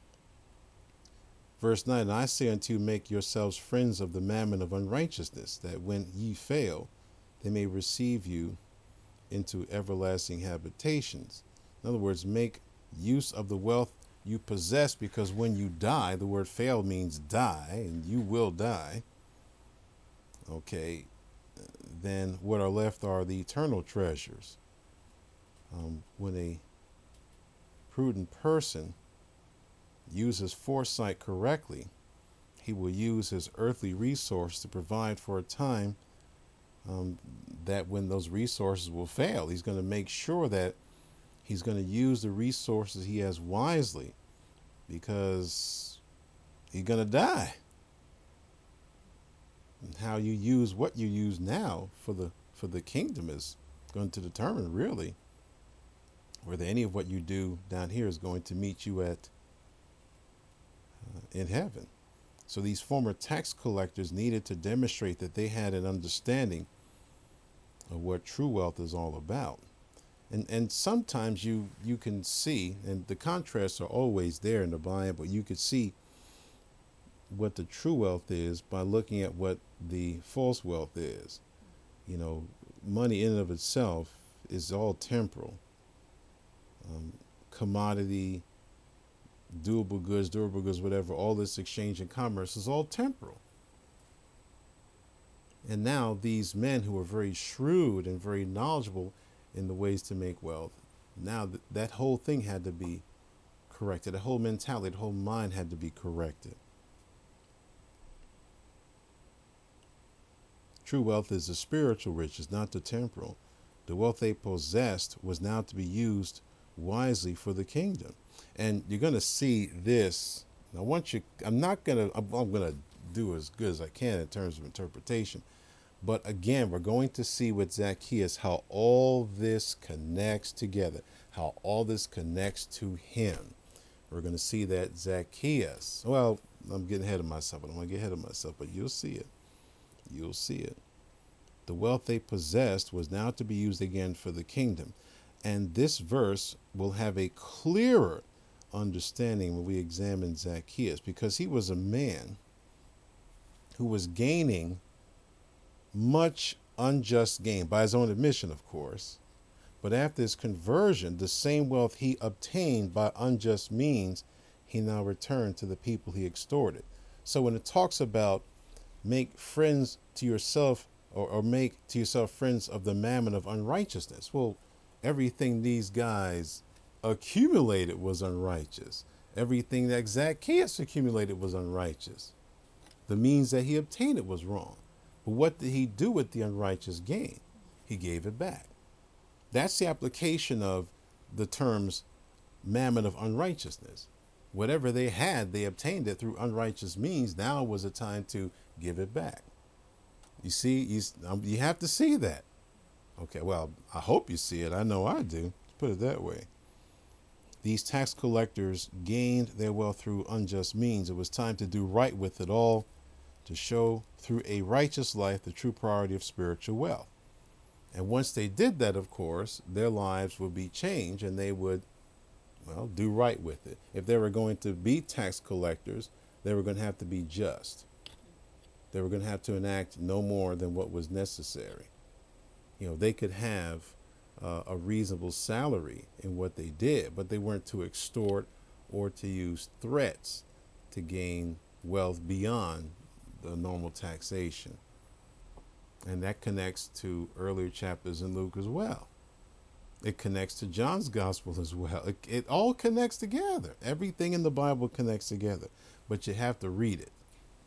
Verse nine, and I say unto you, make yourselves friends of the mammon of unrighteousness, that when ye fail, they may receive you into everlasting habitations. In other words, make use of the wealth you possess, because when you die, the word fail means die, and you will die. Okay, then what are left are the eternal treasures. Um, when a prudent person uses foresight correctly, he will use his earthly resource to provide for a time um, that when those resources will fail, he's going to make sure that he's going to use the resources he has wisely, because he's going to die. And how you use what you use now for the for the kingdom is going to determine really whether any of what you do down here is going to meet you at uh, in heaven. So these former tax collectors needed to demonstrate that they had an understanding of what true wealth is all about. And and sometimes you you can see, and the contrasts are always there in the Bible, you could see what the true wealth is by looking at what the false wealth is. You know, money in and of itself is all temporal. Um, commodity, doable goods, durable goods, whatever, all this exchange and commerce is all temporal. And now these men who are very shrewd and very knowledgeable in the ways to make wealth, now th- that whole thing had to be corrected. The whole mentality, the whole mind had to be corrected. True wealth is the spiritual riches, not the temporal. The wealth they possessed was now to be used wisely for the kingdom. And you're going to see this. Now, once you, I'm not going to, I'm, I'm going to do as good as I can in terms of interpretation. But again, we're going to see with Zacchaeus how all this connects together, how all this connects to him. We're going to see that Zacchaeus, well, I'm getting ahead of myself. I don't want to get ahead of myself, but you'll see it. You'll see it. The wealth they possessed was now to be used again for the kingdom. And this verse will have a clearer understanding when we examine Zacchaeus, because he was a man who was gaining much unjust gain, by his own admission, of course. But after his conversion, the same wealth he obtained by unjust means, he now returned to the people he extorted. So when it talks about make friends to yourself, or, or make to yourself friends of the mammon of unrighteousness, well, everything these guys accumulated was unrighteous. Everything that Zacchaeus accumulated was unrighteous. The means that he obtained it was wrong. But what did he do with the unrighteous gain? He gave it back. That's the application of the terms mammon of unrighteousness. Whatever they had, they obtained it through unrighteous means. Now was the time to give it back. You see, you, um, you have to see that. Okay, well, I hope you see it. I know I do. Let's put it that way. These tax collectors gained their wealth through unjust means. It was time to do right with it all, to show through a righteous life the true priority of spiritual wealth. And once they did that, of course, their lives would be changed and they would, well, do right with it. If they were going to be tax collectors, they were going to have to be just. They were going to have to enact no more than what was necessary. You know, they could have uh, a reasonable salary in what they did, but they weren't to extort or to use threats to gain wealth beyond the normal taxation. And that connects to earlier chapters in Luke as well. It connects to John's gospel as well. It, it all connects together. Everything in the Bible connects together, but you have to read it.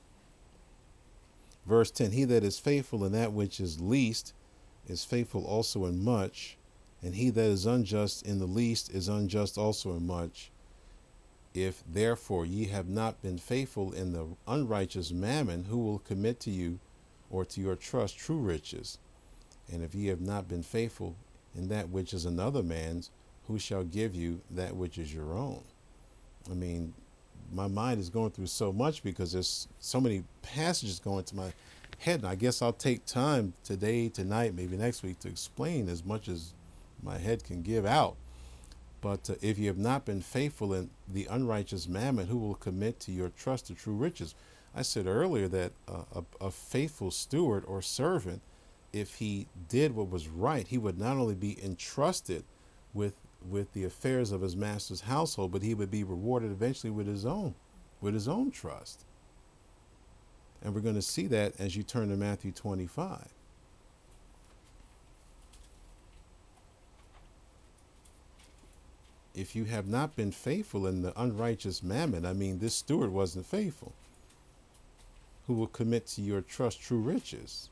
Verse ten, he that is faithful in that which is least is faithful also in much, and he that is unjust in the least is unjust also in much. If therefore ye have not been faithful in the unrighteous mammon, who will commit to you or to your trust true riches? And if ye have not been faithful in that which is another man's, who shall give you that which is your own? I mean, my mind is going through so much because there's so many passages going to my head. And I guess I'll take time today, tonight, maybe next week to explain as much as my head can give out. But uh, if you have not been faithful in the unrighteous mammon, who will commit to your trust the true riches? I said earlier that uh, a, a faithful steward or servant, if he did what was right, he would not only be entrusted with with the affairs of his master's household, but he would be rewarded eventually with his own, with his own trust. And we're going to see that as you turn to Matthew twenty-five. If you have not been faithful in the unrighteous mammon, I mean, this steward wasn't faithful, who will commit to your trust true riches?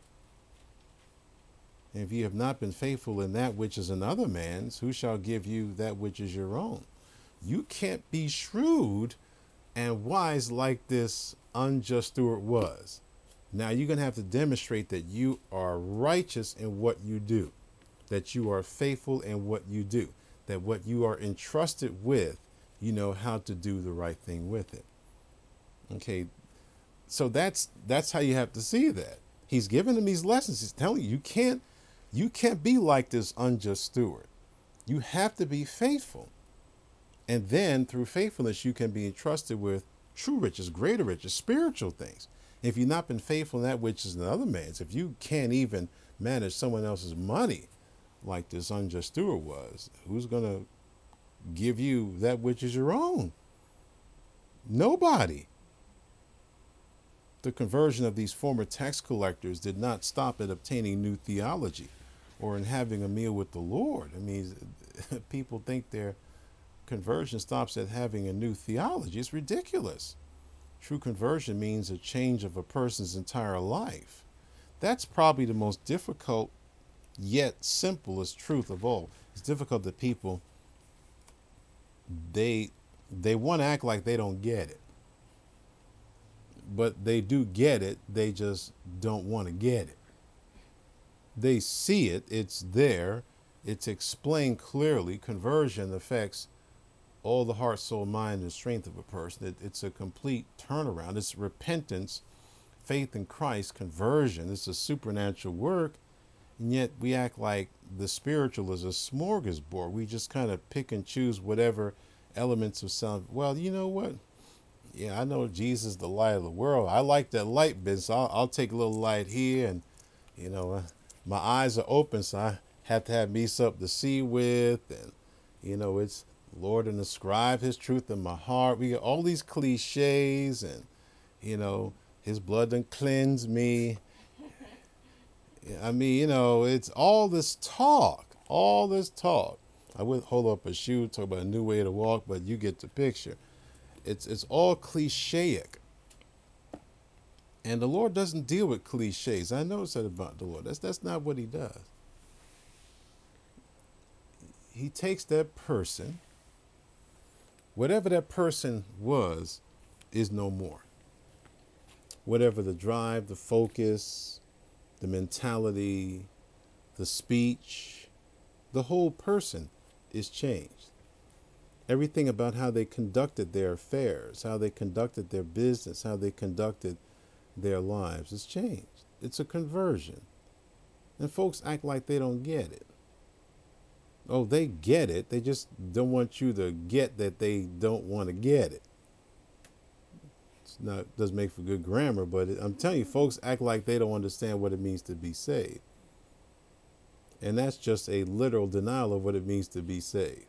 And if you have not been faithful in that which is another man's, who shall give you that which is your own? You can't be shrewd and wise like this unjust steward was. Now you're going to have to demonstrate that you are righteous in what you do, that you are faithful in what you do, that what you are entrusted with, you know how to do the right thing with it. Okay, so that's that's how you have to see that. He's giving them these lessons. He's telling you, you can't You can't be like this unjust steward. You have to be faithful. And then through faithfulness, you can be entrusted with true riches, greater riches, spiritual things. If you've not been faithful in that which is another man's, if you can't even manage someone else's money like this unjust steward was, who's going to give you that which is your own? Nobody. The conversion of these former tax collectors did not stop at obtaining new theology or in having a meal with the Lord. I mean, people think their conversion stops at having a new theology. It's ridiculous. True conversion means a change of a person's entire life. That's probably the most difficult yet simplest truth of all. It's difficult that people, they they want to act like they don't get it. But they do get it, they just don't want to get it. They see it, it's there, it's explained clearly. Conversion affects all the heart, soul, mind, and strength of a person. It, it's a complete turnaround. It's repentance, faith in Christ, conversion. It's a supernatural work, and yet we act like the spiritual is a smorgasbord. We just kind of pick and choose whatever elements of some. Well, you know what? Yeah, I know Jesus is the light of the world. I like that light business. I'll, I'll take a little light here, and you know, uh, my eyes are open, so I have to have me something to see with, and you know, it's Lord and ascribe His truth in my heart. We get all these cliches, and you know, His blood done cleanse me. I mean, you know, it's all this talk, all this talk. I would hold up a shoe, talk about a new way to walk, but you get the picture. It's it's all clichéic. And the Lord doesn't deal with cliches. I noticed that about the Lord. That's that's not what he does. He takes that person, whatever that person was, is no more. Whatever the drive, the focus, the mentality, the speech, the whole person is changed. Everything about how they conducted their affairs, how they conducted their business, how they conducted their lives is changed. It's a conversion. And folks act like they don't get it. Oh, they get it. They just don't want you to get that they don't want to get it. It's not doesn't make for good grammar, but it, I'm telling you, folks act like they don't understand what it means to be saved. And that's just a literal denial of what it means to be saved.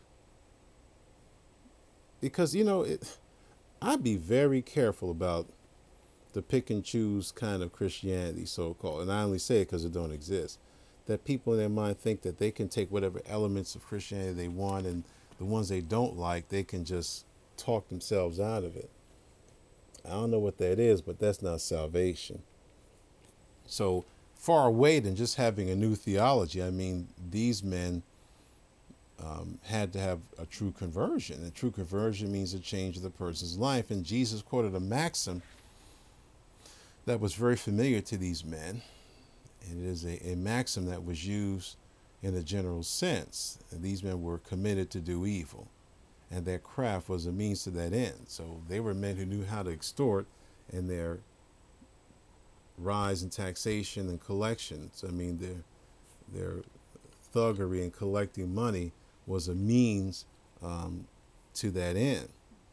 Because, you know, it, I'd be very careful about the pick and choose kind of Christianity, so-called. And I only say it because it don't exist. That people in their mind think that they can take whatever elements of Christianity they want, and the ones they don't like, they can just talk themselves out of it. I don't know what that is, but that's not salvation. So far away than just having a new theology. I mean, these men um, had to have a true conversion. And true conversion means a change of the person's life. And Jesus quoted a maxim that was very familiar to these men. And it is a, a maxim that was used in a general sense. And these men were committed to do evil, and their craft was a means to that end. So they were men who knew how to extort, and their rise in taxation and collections, I mean, their, their thuggery in collecting money was a means um, to that end.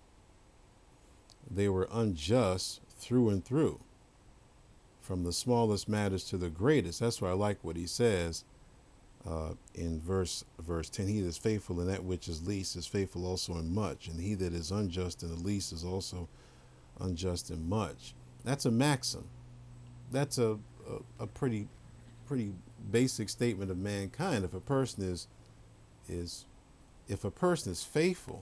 They were unjust through and through, from the smallest matters to the greatest. That's why I like what he says uh, in verse verse ten. He that is faithful in that which is least is faithful also in much, and he that is unjust in the least is also unjust in much. That's a maxim. That's a, a, a pretty pretty basic statement of mankind. If a person is is if a person is faithful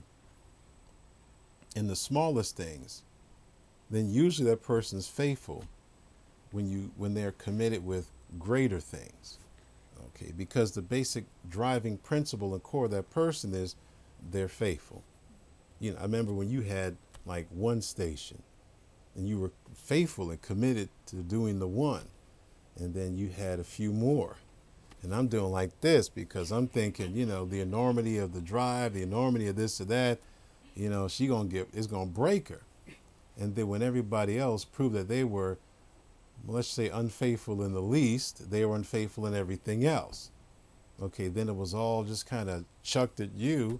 in the smallest things, then usually that person is faithful when you when they're committed with greater things. Okay, because the basic driving principle and core of that person is they're faithful. You know, I remember when you had like one station and you were faithful and committed to doing the one, and then you had a few more. And I'm doing like this because I'm thinking, you know, the enormity of the drive, the enormity of this or that, you know, she gonna get, it's gonna break her. And then when everybody else proved that they were, let's say, unfaithful in the least, they were unfaithful in everything else. Okay, then it was all just kind of chucked at you.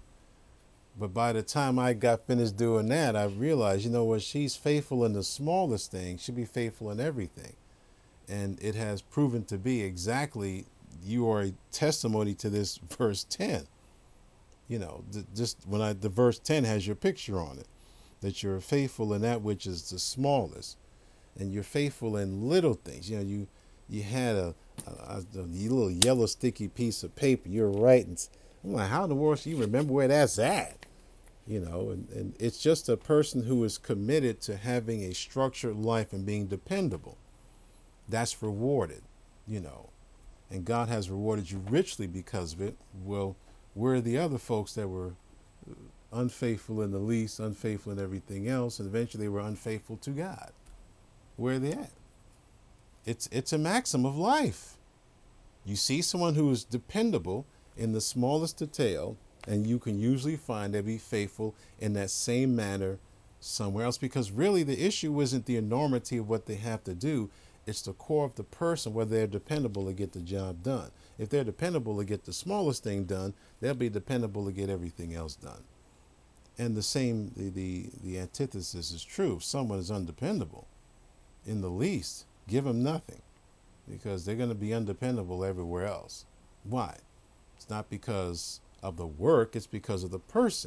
But by the time I got finished doing that, I realized, you know what, she's faithful in the smallest thing, she'll be faithful in everything. And it has proven to be exactly, you are a testimony to this verse ten. You know, th- just when I, the verse ten has your picture on it, that you're faithful in that which is the smallest. And you're faithful in little things. You know, you you had a, a, a little yellow sticky piece of paper. You're writing. I'm like, how in the world do you remember where that's at? You know, and, and it's just a person who is committed to having a structured life and being dependable. That's rewarded, you know. And God has rewarded you richly because of it. Well, where are the other folks that were unfaithful in the least, unfaithful in everything else, and eventually they were unfaithful to God? Where are they at? It's it's a maxim of life. You see someone who is dependable in the smallest detail, and you can usually find they be faithful in that same manner somewhere else, because really the issue isn't the enormity of what they have to do. It's the core of the person, whether they're dependable to get the job done. If they're dependable to get the smallest thing done, they'll be dependable to get everything else done. And the same, the, the, the antithesis is true. If someone is undependable in the least, give them nothing, because they're going to be undependable everywhere else. Why? It's not because of the work, it's because of the person.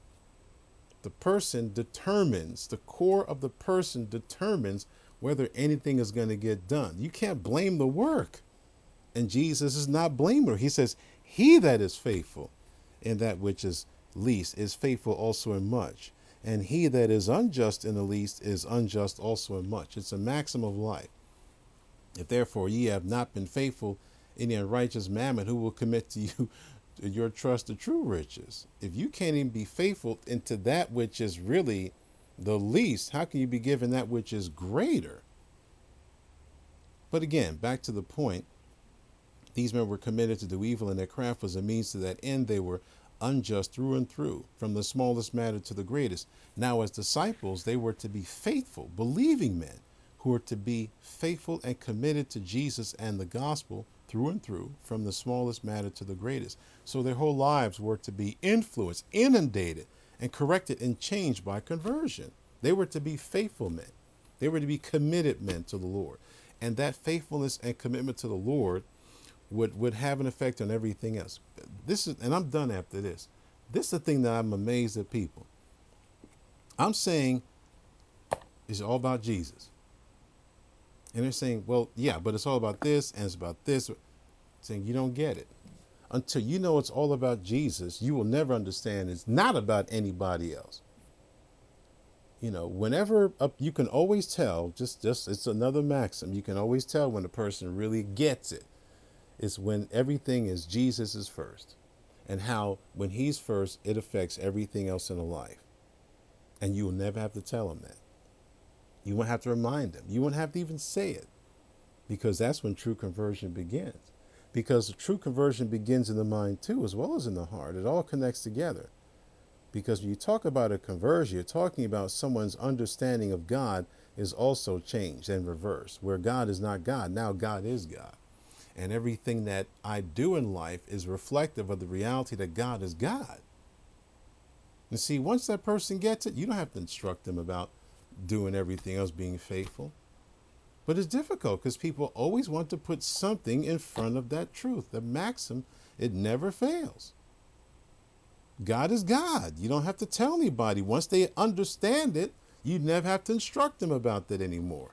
The person determines, the core of the person determines whether anything is going to get done. You can't blame the work. And Jesus is not blameable. He says, he that is faithful in that which is least is faithful also in much. And he that is unjust in the least is unjust also in much. It's a maxim of life. If therefore ye have not been faithful in the unrighteous mammon, who will commit to you your trust to true riches? If you can't even be faithful into that which is really the least, how can you be given that which is greater? But again, back to the point, these men were committed to do evil, and their craft was a means to that end. They were unjust through and through, from the smallest matter to the greatest. Now, as disciples, they were to be faithful, believing men who were to be faithful and committed to Jesus and the gospel through and through, from the smallest matter to the greatest. So their whole lives were to be influenced, inundated, and corrected and changed by conversion. They were to be faithful men. They were to be committed men to the Lord. And that faithfulness and commitment to the Lord would, would have an effect on everything else. This is, and I'm done after this. This is the thing that I'm amazed at people. I'm saying it's all about Jesus. And they're saying, well, yeah, but it's all about this and it's about this. Saying you don't get it. Until you know it's all about Jesus, you will never understand it's not about anybody else. You know, whenever uh, you can always tell, just, just it's another maxim. You can always tell when a person really gets it. It's when everything is Jesus is first, and how when he's first, it affects everything else in the life. And you will never have to tell him that. You won't have to remind them. You won't have to even say it, because that's when true conversion begins. Because true conversion begins in the mind too, as well as in the heart. It all connects together. Because when you talk about a conversion, you're talking about someone's understanding of God is also changed and reversed. Where God is not God, now God is God. And everything that I do in life is reflective of the reality that God is God. And see, once that person gets it, you don't have to instruct them about doing everything else, being faithful. But it's difficult because people always want to put something in front of that truth. The maxim, it never fails. God is God. You don't have to tell anybody. Once they understand it, you never have to instruct them about that anymore.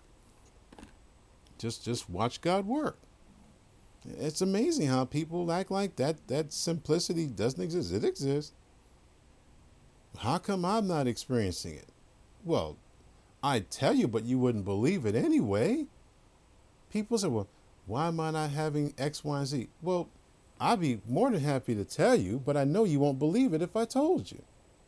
Just, just watch God work. It's amazing how people act like that. That simplicity doesn't exist. It exists. How come I'm not experiencing it? Well, I'd tell you, but you wouldn't believe it anyway. People say, well, why am I not having X, Y, and Z? Well, I'd be more than happy to tell you, but I know you won't believe it if I told you.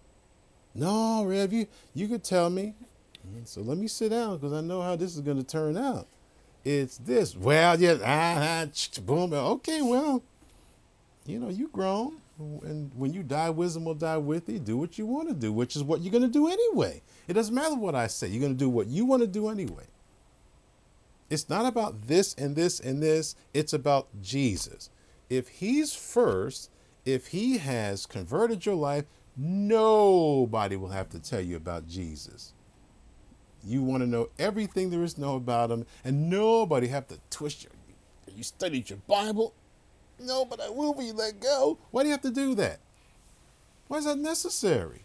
No, Rev, you, you could tell me. So let me sit down because I know how this is going to turn out. It's this. Well, yeah, ah, ah, boom. Okay, well, you know, you grown. And when you die, wisdom will die with you. Do what you want to do, which is what you're going to do anyway. It doesn't matter what I say. You're going to do what you want to do anyway. It's not about this and this and this. It's about Jesus. If he's first, if he has converted your life, nobody will have to tell you about Jesus. You want to know everything there is to know about him, and nobody have to twist your, you studied your Bible? No, but I will when you let go. Why do you have to do that? Why is that necessary?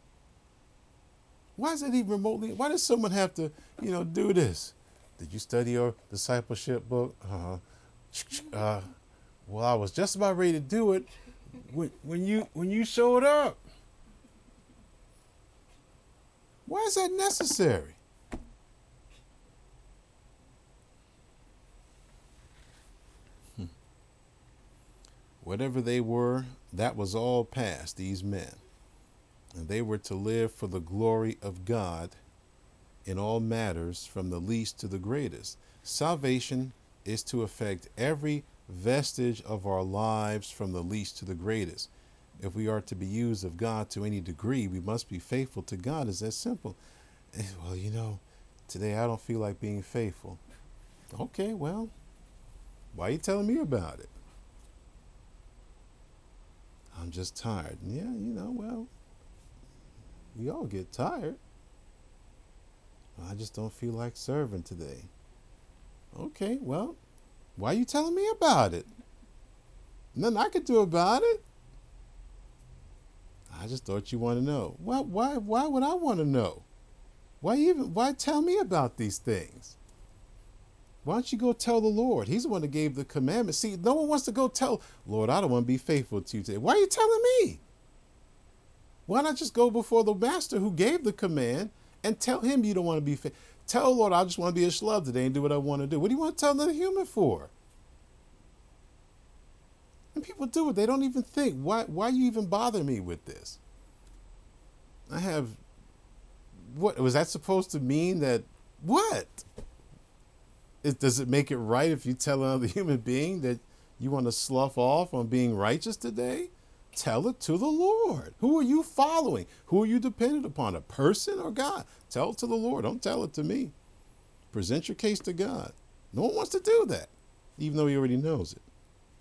Why is that even remotely? Why does someone have to, you know, do this? Did you study your discipleship book? Uh, uh, well, I was just about ready to do it when, when you when you showed up. Why is that necessary? Hmm. Whatever they were, that was all past, these men. And they were to live for the glory of God in all matters, from the least to the greatest. Salvation is to affect every vestige of our lives, from the least to the greatest. If we are to be used of God to any degree, we must be faithful to God. It's that simple. Well, you know, today I don't feel like being faithful. Okay, well, why are you telling me about it? I'm just tired. Yeah, you know, well, we all get tired. I just don't feel like serving today. Okay, well, why are you telling me about it? Nothing I could do about it. I just thought you want to know. Why, why, why would I want to know? Why even, why tell me about these things? Why don't you go tell the Lord? He's the one that gave the commandment. See, no one wants to go tell, Lord, I don't want to be faithful to you today. Why are you telling me? Why not just go before the master who gave the command and tell him you don't want to be faithful? Tell the Lord, I just want to be a schlub today and do what I want to do. What do you want to tell another human for? And people do it. They don't even think, why, why you even bother me with this? I have, what, was that supposed to mean that, what? It, does it make it right if you tell another human being that you want to slough off on being righteous today? Tell it to the Lord. Who are you following? Who are you dependent upon? A person or God? Tell it to the Lord. Don't tell it to me. Present your case to God. No one wants to do that, even though he already knows it.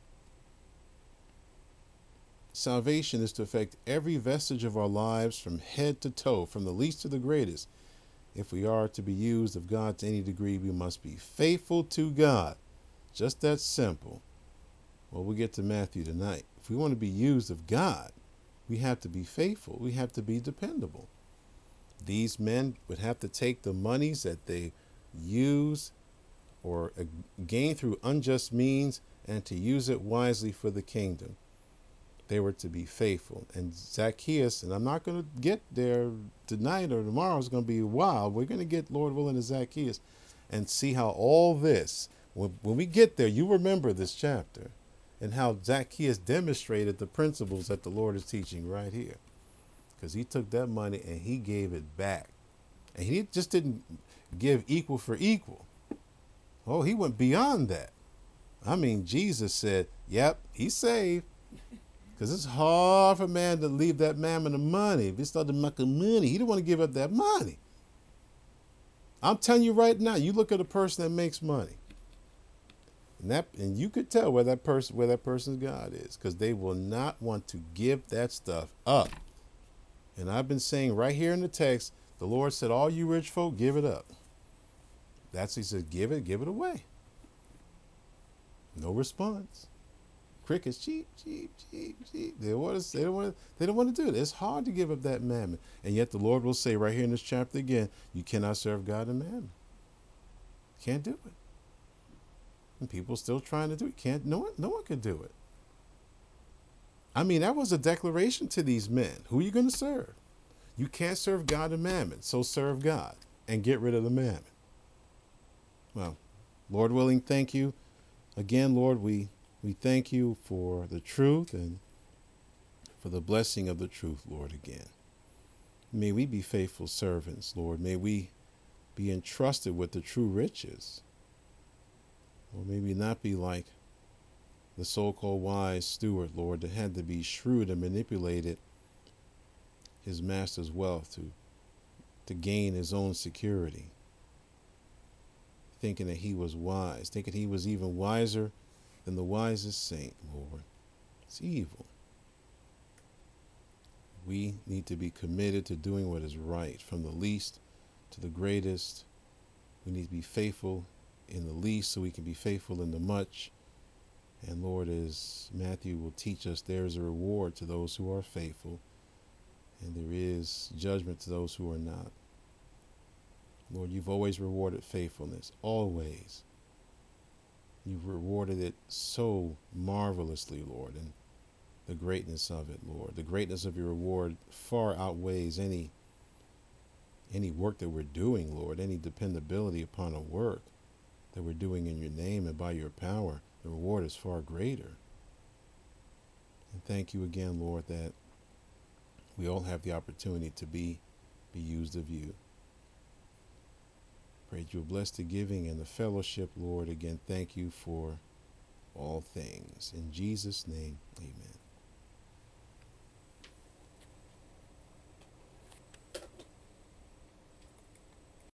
Salvation is to affect every vestige of our lives from head to toe, from the least to the greatest. If we are to be used of God to any degree, we must be faithful to God. Just that simple. Well, we'll get to Matthew tonight. If we want to be used of God, we have to be faithful. We have to be dependable. These men would have to take the monies that they use or gain through unjust means and to use it wisely for the kingdom. They were to be faithful. And Zacchaeus, and I'm not going to get there tonight or tomorrow, it's going to be wild. We're going to get, Lord willing, to Zacchaeus and see how all this, when, when we get there, you remember this chapter and how Zacchaeus demonstrated the principles that the Lord is teaching right here. Because he took that money and he gave it back. And he just didn't give equal for equal. Oh, he went beyond that. I mean, Jesus said, yep, he's saved. Because it's hard for a man to leave that mammon of money. If he started making money, he didn't want to give up that money. I'm telling you right now, you look at a person that makes money. And that and you could tell where that person where that person's God is, because they will not want to give that stuff up. And I've been saying right here in the text, the Lord said, all you rich folk, give it up. That's he said, give it, give it away. No response. Crickets, cheap, cheap, cheap, cheap. They want to, they don't want to, they don't want to do it. It's hard to give up that mammon. And yet the Lord will say right here in this chapter again, you cannot serve God and mammon. Can't do it. And people still trying to do it. Can't, no one, no one can do it. I mean, that was a declaration to these men. Who are you going to serve? You can't serve God and mammon, so serve God and get rid of the mammon. Well, Lord willing, thank you. Again, Lord, we We thank you for the truth and for the blessing of the truth, Lord, again. May we be faithful servants, Lord. May we be entrusted with the true riches. Or may we not be like the so-called wise steward, Lord, that had to be shrewd and manipulated his master's wealth to, to gain his own security, thinking that he was wise, thinking he was even wiser than the wisest saint, Lord. It's evil. We need to be committed to doing what is right, from the least to the greatest. We need to be faithful in the least so we can be faithful in the much. And Lord, as Matthew will teach us, there is a reward to those who are faithful, and there is judgment to those who are not. Lord, you've always rewarded faithfulness, always. You've rewarded it so marvelously, Lord, and the greatness of it, Lord. The greatness of your reward far outweighs any any work that we're doing, Lord, any dependability upon a work that we're doing in your name and by your power. The reward is far greater. And thank you again, Lord, that we all have the opportunity to be, be used of you. Pray that you'll bless the giving and the fellowship, Lord. Again, thank you for all things. In Jesus' name, amen.